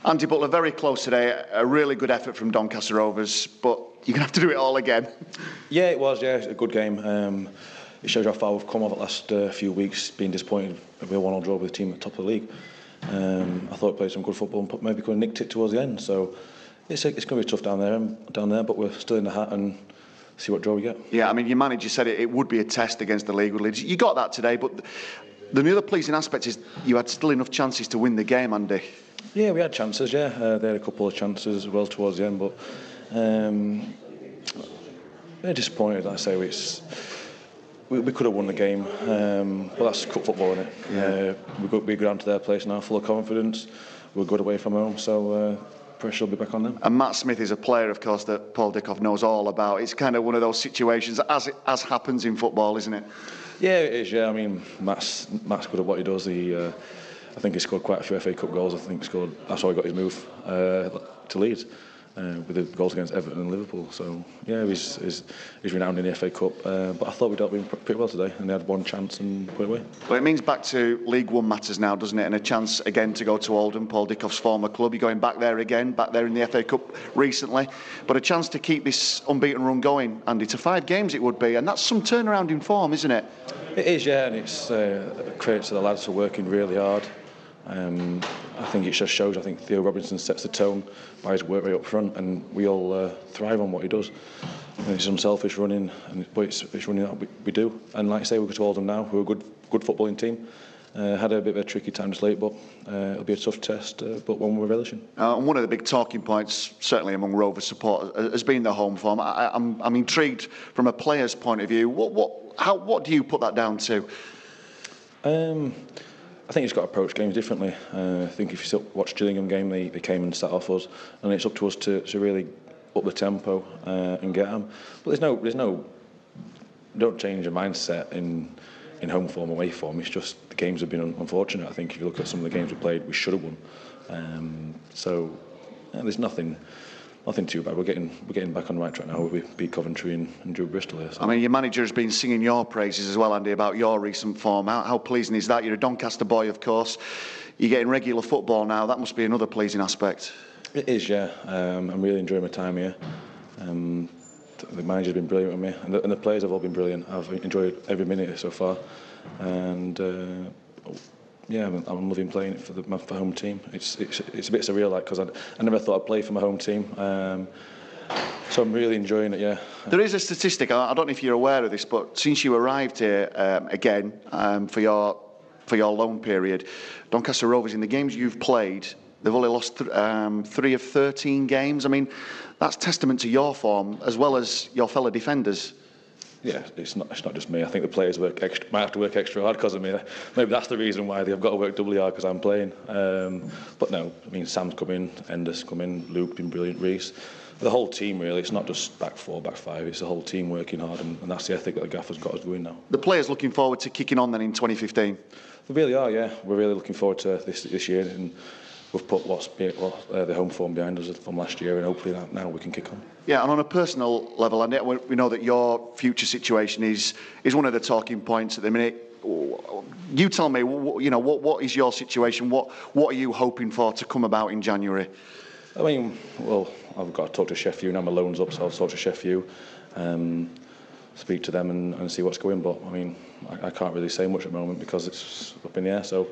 Andy Butler, very close today. A really good effort from Doncaster Rovers, but you're going to have to do it all again. Yeah, it was. Yeah, a good game. It shows how far we've come over the last few weeks. Being disappointed with a 1-1 draw with the team at the top of the league. I thought we played some good football and maybe could have nicked it towards the end. So it's going to be tough down there. But we're still in the hat and see what draw we get. Yeah, I mean, your manager said it would be a test against the league with Leeds. You got that today, but the other pleasing aspect is you had still enough chances to win the game, Andy. Yeah, we had chances. Yeah, they had a couple of chances as well towards the end, but they're disappointed. Like I say, we could have won the game, but that's cup football, isn't it? Yeah. We go down to their place now, full of confidence. We're good away from home, so pressure will be back on them. And Matt Smith is a player, of course, that Paul Dickov knows all about. It's kind of one of those situations, as happens in football, isn't it? Yeah, it is. Yeah, I mean, Matt's good at what he does. I think he scored quite a few FA Cup goals. That's how he got his move to Leeds. With the goals against Everton and Liverpool. So yeah, he's renowned in the FA Cup. But I thought we dealt with him pretty well today, and they had one chance and put it away. Well, it means back to League One matters now, doesn't it? And a chance again to go to Oldham, Paul Dickov's former club. You're going back there again, back there in the FA Cup recently. But a chance to keep this unbeaten run going, Andy, to 5 games it would be. And that's some turnaround in form, isn't it? It is, yeah, and it's a credit to the lads for working really hard. I think it just shows. I think Theo Robinson sets the tone by his work right up front, and we all thrive on what he does. And it's unselfish running, but it's running that we do. And like I say, we go to Oldham now. We're a good footballing team. Had a bit of a tricky time just late, but it'll be a tough test, but one we're relishing. And one of the big talking points, certainly among Rovers supporters, has been the home form. I'm intrigued from a player's point of view. What do you put that down to? I think he's got to approach games differently. I think if you watch Gillingham game, they came and sat off us, and it's up to us to really up the tempo and get them. But there's no don't change your mindset in home form, away form. It's just the games have been unfortunate. I think if you look at some of the games we played, we should have won. So there's nothing too bad. We're getting back on the right track now. We beat Coventry and drew Bristol here. So. I mean, your manager has been singing your praises as well, Andy, about your recent form. How pleasing is that? You're a Doncaster boy, of course. You're getting regular football now. That must be another pleasing aspect. It is, yeah. I'm really enjoying my time here. The manager's been brilliant with me, and the players have all been brilliant. I've enjoyed every minute so far, and. Yeah, I'm loving playing it for my home team. It's a bit surreal, like, because I never thought I'd play for my home team. So I'm really enjoying it. Yeah. There is a statistic. I don't know if you're aware of this, but since you arrived here again for your loan period, Doncaster Rovers, in the games you've played, they've only lost 3 of 13 games. I mean, that's testament to your form as well as your fellow defenders. Yeah, it's not just me. I think the players might have to work extra hard because of me. Maybe that's the reason why they've got to work doubly hard, because I'm playing. But no, I mean, Sam's come in, Ender's come in, Luke been brilliant, Reece. The whole team really. It's not just back 4, back 5. It's the whole team working hard, and that's the ethic that the gaffer's got us doing now. The players looking forward to kicking on then in 2015. They really are. Yeah, we're really looking forward to this year, and we've put the home form behind us from last year, and hopefully now we can kick on. Yeah, and on a personal level, Andy, we know that your future situation is one of the talking points at the minute. You tell me, what is your situation? What are you hoping for to come about in January? I mean, well, I've got to talk to Sheffield now. My loan's up, so I'll talk to Sheffield, speak to them and see what's going. But I mean, I can't really say much at the moment because it's up in the air. So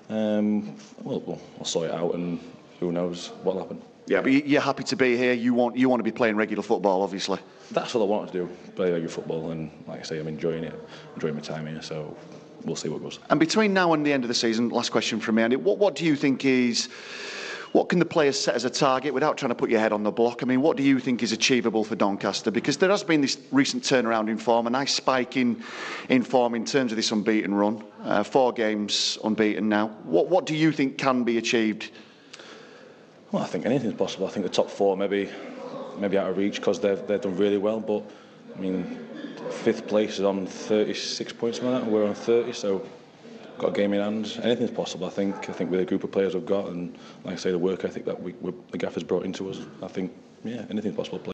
I'll sort it out, and who knows what'll happen. Yeah, but you're happy to be here. You want to be playing regular football, obviously. That's what I want to do, play regular football, and like I say, I'm enjoying it, enjoying my time here. So we'll see what goes. And between now and the end of the season, last question from me, Andy. What do you think is? What can the players set as a target without trying to put your head on the block? I mean, what do you think is achievable for Doncaster? Because there has been this recent turnaround in form, a nice spike in form in terms of this unbeaten run. 4 games unbeaten now. What do you think can be achieved? Well, I think anything's possible. I think the top 4 maybe out of reach because they've done really well. But I mean, 5th place is on 36 points from that, and we're on 30. So got a game in hand. Anything's possible. I think with a group of players we've got, and like I say, the work ethic that the gaffer's brought into us, I think anything's possible.